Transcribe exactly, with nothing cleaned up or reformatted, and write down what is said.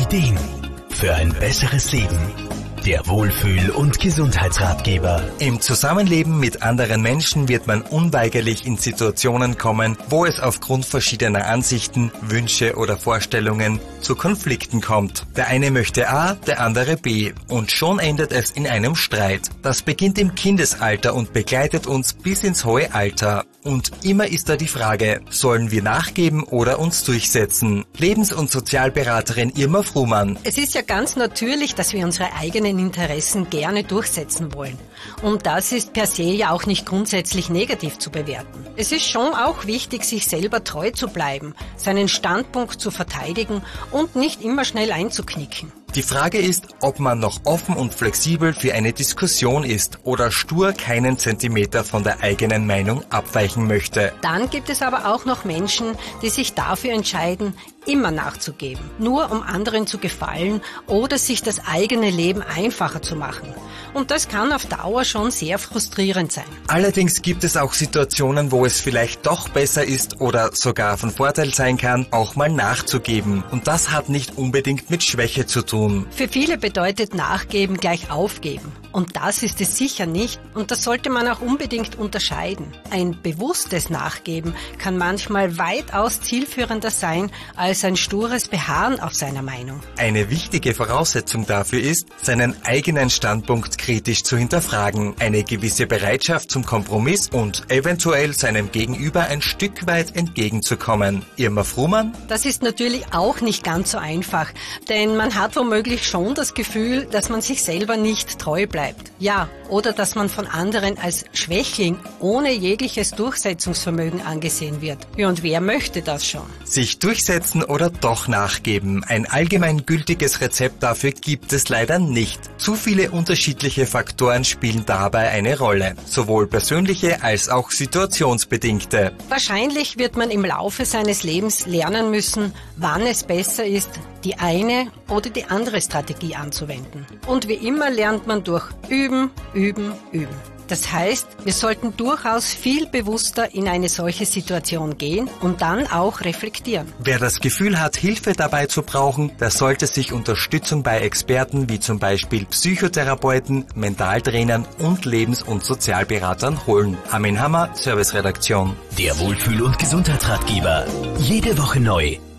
Ideen für ein besseres Leben. Der Wohlfühl- und Gesundheitsratgeber. Im Zusammenleben mit anderen Menschen wird man unweigerlich in Situationen kommen, wo es aufgrund verschiedener Ansichten, Wünsche oder Vorstellungen zu Konflikten kommt. Der eine möchte A, der andere B und schon endet es in einem Streit. Das beginnt im Kindesalter und begleitet uns bis ins hohe Alter. Und immer ist da die Frage, sollen wir nachgeben oder uns durchsetzen? Lebens- und Sozialberaterin Irma Frumann. Es ist ja ganz natürlich, dass wir unsere eigenen Interessen gerne durchsetzen wollen. Und das ist per se ja auch nicht grundsätzlich negativ zu bewerten. Es ist schon auch wichtig, sich selber treu zu bleiben, seinen Standpunkt zu verteidigen und nicht immer schnell einzuknicken. Die Frage ist, ob man noch offen und flexibel für eine Diskussion ist oder stur keinen Zentimeter von der eigenen Meinung abweichen möchte. Dann gibt es aber auch noch Menschen, die sich dafür entscheiden, immer nachzugeben, nur um anderen zu gefallen oder sich das eigene Leben einfacher zu machen. Und das kann auf Dauer schon sehr frustrierend sein. Allerdings gibt es auch Situationen, wo es vielleicht doch besser ist oder sogar von Vorteil sein kann, auch mal nachzugeben. Und das hat nicht unbedingt mit Schwäche zu tun. Für viele bedeutet Nachgeben gleich Aufgeben. Und das ist es sicher nicht. Und das sollte man auch unbedingt unterscheiden. Ein bewusstes Nachgeben kann manchmal weitaus zielführender sein als ein stures Beharren auf seiner Meinung. Eine wichtige Voraussetzung dafür ist, seinen eigenen Standpunkt kritisch zu hinterfragen, eine gewisse Bereitschaft zum Kompromiss und eventuell seinem Gegenüber ein Stück weit entgegenzukommen. Irma Frumann? Das ist natürlich auch nicht ganz so einfach, denn man hat womöglich schon das Gefühl, dass man sich selber nicht treu bleibt. Ja, oder dass man von anderen als Schwächling ohne jegliches Durchsetzungsvermögen angesehen wird. Ja, und wer möchte das schon? Sich durchsetzen oder doch nachgeben. Ein allgemein gültiges Rezept dafür gibt es leider nicht. Zu viele unterschiedliche Faktoren spielen dabei eine Rolle, sowohl persönliche als auch situationsbedingte. Wahrscheinlich wird man im Laufe seines Lebens lernen müssen, wann es besser ist, die eine oder die andere Strategie anzuwenden. Und wie immer lernt man durch Üben, Üben, Üben. Das heißt, wir sollten durchaus viel bewusster in eine solche Situation gehen und dann auch reflektieren. Wer das Gefühl hat, Hilfe dabei zu brauchen, der sollte sich Unterstützung bei Experten wie zum Beispiel Psychotherapeuten, Mentaltrainern und Lebens- und Sozialberatern holen. Armin Hammer, Serviceredaktion. Der Wohlfühl- und Gesundheitsratgeber. Jede Woche neu.